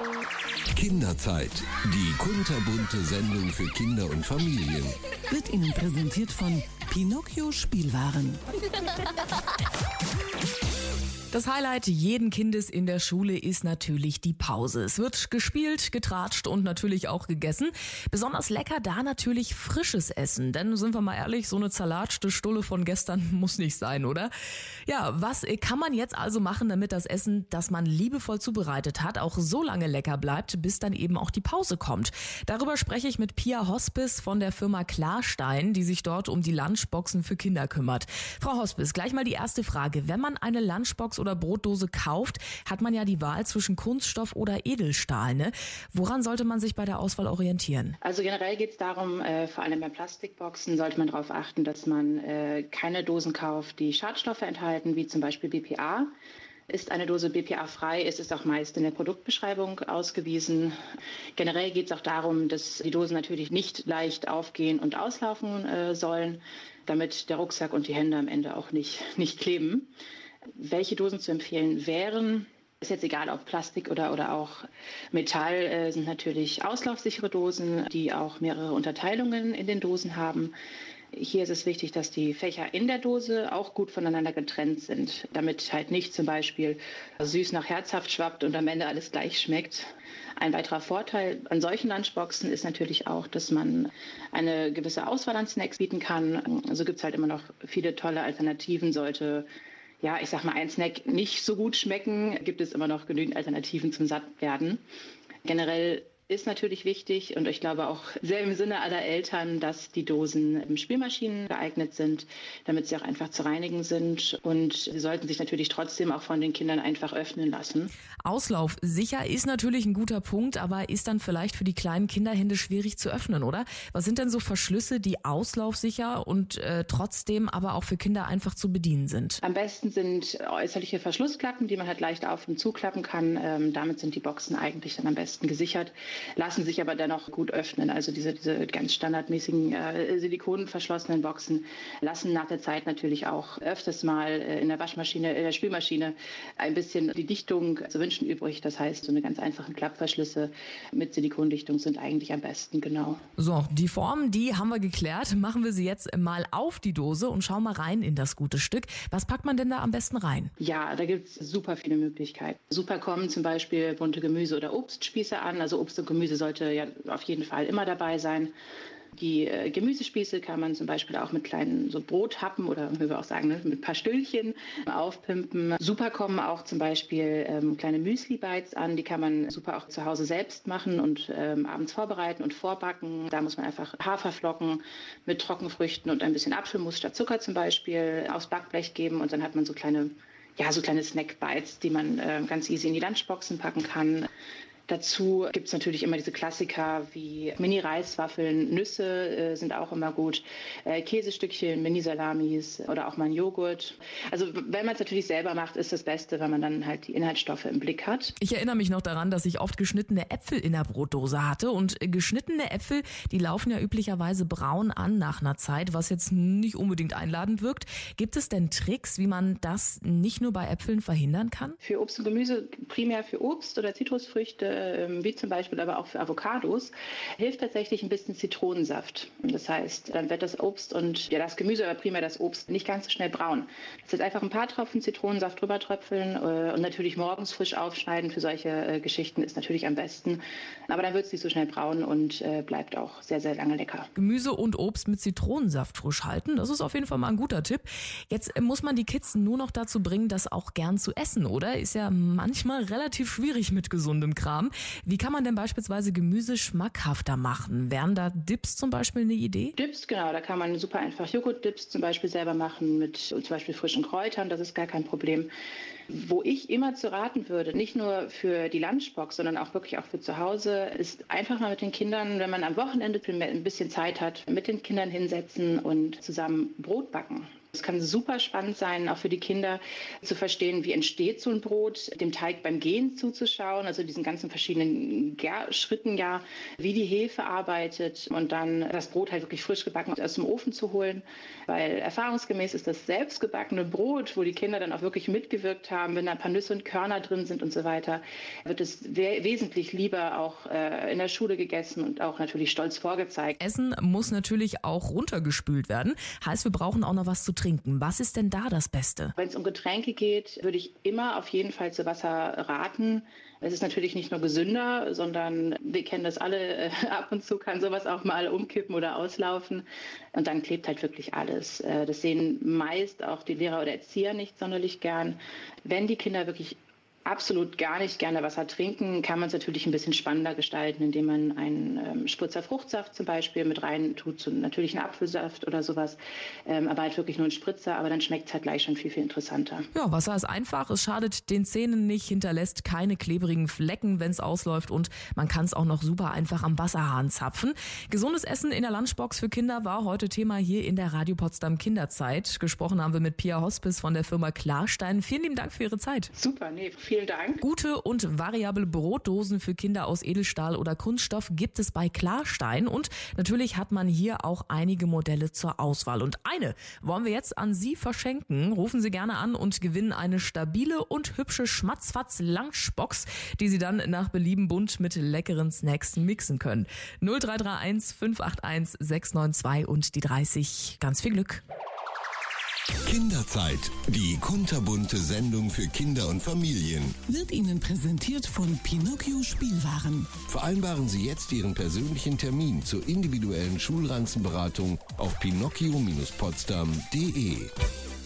Kinderzeit, die kunterbunte Sendung für Kinder und Familien. Wird Ihnen präsentiert von Pinocchio Spielwaren. Das Highlight jeden Kindes in der Schule ist natürlich die Pause. Es wird gespielt, getratscht und natürlich auch gegessen. Besonders lecker da natürlich frisches Essen. Denn, sind wir mal ehrlich, so eine zerlatschte Stulle von gestern muss nicht sein, oder? Ja, was kann man jetzt also machen, damit das Essen, das man liebevoll zubereitet hat, auch so lange lecker bleibt, bis dann eben auch die Pause kommt? Darüber spreche ich mit Pia Hospis von der Firma Klarstein, die sich dort um die Lunchboxen für Kinder kümmert. Frau Hospis, gleich mal die erste Frage. Wenn man eine Lunchbox oder Brotdose kauft, hat man ja die Wahl zwischen Kunststoff oder Edelstahl, ne? Woran sollte man sich bei der Auswahl orientieren? Also generell geht es darum, vor allem bei Plastikboxen sollte man darauf achten, dass man keine Dosen kauft, die Schadstoffe enthalten, wie zum Beispiel BPA. Ist eine Dose BPA-frei, ist es auch meist in der Produktbeschreibung ausgewiesen. Generell geht es auch darum, dass die Dosen natürlich nicht leicht aufgehen und auslaufen sollen, damit der Rucksack und die Hände am Ende auch nicht kleben. Welche Dosen zu empfehlen wären, ist jetzt egal, ob Plastik oder auch Metall, sind natürlich auslaufsichere Dosen, die auch mehrere Unterteilungen in den Dosen haben. Hier ist es wichtig, dass die Fächer in der Dose auch gut voneinander getrennt sind, damit halt nicht zum Beispiel süß nach herzhaft schwappt und am Ende alles gleich schmeckt. Ein weiterer Vorteil an solchen Lunchboxen ist natürlich auch, dass man eine gewisse Auswahl an Snacks bieten kann. Also gibt es halt immer noch viele tolle Alternativen. Sollte ein Snack nicht so gut schmecken, gibt es immer noch genügend Alternativen zum Sattwerden. Generell ist natürlich wichtig und ich glaube auch sehr im Sinne aller Eltern, dass die Dosen im Spülmaschinen geeignet sind, damit sie auch einfach zu reinigen sind, und sie sollten sich natürlich trotzdem auch von den Kindern einfach öffnen lassen. Auslaufsicher ist natürlich ein guter Punkt, aber ist dann vielleicht für die kleinen Kinderhände schwierig zu öffnen, oder? Was sind denn so Verschlüsse, die auslaufsicher und trotzdem aber auch für Kinder einfach zu bedienen sind? Am besten sind äußerliche Verschlussklappen, die man halt leicht auf- und zuklappen kann. Damit sind die Boxen eigentlich dann am besten gesichert, lassen sich aber dennoch gut öffnen. Also diese ganz standardmäßigen silikonverschlossenen Boxen lassen nach der Zeit natürlich auch öfters mal in der Spülmaschine ein bisschen die Dichtung zu wünschen übrig. Das heißt, so eine ganz einfachen Klappverschlüsse mit Silikondichtung sind eigentlich am besten, genau. So, die Form, die haben wir geklärt. Machen wir sie jetzt mal auf die Dose und schauen mal rein in das gute Stück. Was packt man denn da am besten rein? Ja, da gibt es super viele Möglichkeiten. Super kommen zum Beispiel bunte Gemüse- oder Obstspieße an. Also Obst und Gemüse sollte ja auf jeden Fall immer dabei sein. Die Gemüsespieße kann man zum Beispiel auch mit kleinen so Brothappen oder wie wir auch sagen, mit ein paar Stüllchen aufpimpen. Super kommen auch zum Beispiel kleine Müsli-Bites an. Die kann man super auch zu Hause selbst machen und abends vorbereiten und vorbacken. Da muss man einfach Haferflocken mit Trockenfrüchten und ein bisschen Apfelmus statt Zucker zum Beispiel aufs Backblech geben, und dann hat man so kleine Snack-Bites, die man ganz easy in die Lunchboxen packen kann. Dazu gibt es natürlich immer diese Klassiker wie Mini-Reiswaffeln, Nüsse sind auch immer gut, Käsestückchen, Mini-Salamis oder auch mal ein Joghurt. Also wenn man es natürlich selber macht, ist das Beste, wenn man dann halt die Inhaltsstoffe im Blick hat. Ich erinnere mich noch daran, dass ich oft geschnittene Äpfel in der Brotdose hatte, und geschnittene Äpfel, die laufen ja üblicherweise braun an nach einer Zeit, was jetzt nicht unbedingt einladend wirkt. Gibt es denn Tricks, wie man das nicht nur bei Äpfeln verhindern kann? Für Obst und Gemüse, primär für Obst oder Zitrusfrüchte, wie zum Beispiel aber auch für Avocados, hilft tatsächlich ein bisschen Zitronensaft. Das heißt, dann wird das Obst und das Gemüse, aber primär das Obst, nicht ganz so schnell braun. Das heißt, einfach ein paar Tropfen Zitronensaft drüber tröpfeln und natürlich morgens frisch aufschneiden für solche Geschichten ist natürlich am besten. Aber dann wird es nicht so schnell braun und bleibt auch sehr, sehr lange lecker. Gemüse und Obst mit Zitronensaft frisch halten, das ist auf jeden Fall mal ein guter Tipp. Jetzt muss man die Kids nur noch dazu bringen, das auch gern zu essen, oder? Ist ja manchmal relativ schwierig mit gesundem Kram. Wie kann man denn beispielsweise Gemüse schmackhafter machen? Wären da Dips zum Beispiel eine Idee? Dips, genau. Da kann man super einfach Joghurt-Dips zum Beispiel selber machen mit zum Beispiel frischen Kräutern. Das ist gar kein Problem. Wo ich immer zu raten würde, nicht nur für die Lunchbox, sondern auch wirklich auch für zu Hause, ist einfach mal mit den Kindern, wenn man am Wochenende ein bisschen Zeit hat, mit den Kindern hinsetzen und zusammen Brot backen. Es kann super spannend sein, auch für die Kinder zu verstehen, wie entsteht so ein Brot, dem Teig beim Gehen zuzuschauen, also diesen ganzen verschiedenen Schritten ja, wie die Hefe arbeitet und dann das Brot halt wirklich frisch gebacken aus dem Ofen zu holen, weil erfahrungsgemäß ist das selbstgebackene Brot, wo die Kinder dann auch wirklich mitgewirkt haben, wenn da ein paar Nüsse und Körner drin sind und so weiter, wird es wesentlich lieber auch in der Schule gegessen und auch natürlich stolz vorgezeigt. Essen muss natürlich auch runtergespült werden, heißt, wir brauchen auch noch was zu trinken. Was ist denn da das Beste? Wenn es um Getränke geht, würde ich immer auf jeden Fall zu Wasser raten. Es ist natürlich nicht nur gesünder, sondern wir kennen das alle, ab und zu kann sowas auch mal umkippen oder auslaufen. Und dann klebt halt wirklich alles. Das sehen meist auch die Lehrer oder Erzieher nicht sonderlich gern. Wenn die Kinder wirklich absolut gar nicht gerne Wasser trinken, kann man es natürlich ein bisschen spannender gestalten, indem man einen Spritzer Fruchtsaft zum Beispiel mit rein tut, so einen natürlichen Apfelsaft oder sowas, aber halt wirklich nur ein Spritzer, aber dann schmeckt es halt gleich schon viel, viel interessanter. Ja, Wasser ist einfach, es schadet den Zähnen nicht, hinterlässt keine klebrigen Flecken, wenn es ausläuft und man kann es auch noch super einfach am Wasserhahn zapfen. Gesundes Essen in der Lunchbox für Kinder war heute Thema hier in der Radio Potsdam Kinderzeit. Gesprochen haben wir mit Pia Hospis von der Firma Klarstein. Vielen lieben Dank für Ihre Zeit. Super, vielen Dank. Gute und variable Brotdosen für Kinder aus Edelstahl oder Kunststoff gibt es bei Klarstein und natürlich hat man hier auch einige Modelle zur Auswahl. Und eine wollen wir jetzt an Sie verschenken. Rufen Sie gerne an und gewinnen eine stabile und hübsche Schmatzfatz-Lunchbox, die Sie dann nach Belieben bunt mit leckeren Snacks mixen können. 0331 581 692 und die 30. Ganz viel Glück. Kinderzeit, die kunterbunte Sendung für Kinder und Familien. Wird Ihnen präsentiert von Pinocchio Spielwaren. Vereinbaren Sie jetzt Ihren persönlichen Termin zur individuellen Schulranzenberatung auf pinocchio-potsdam.de.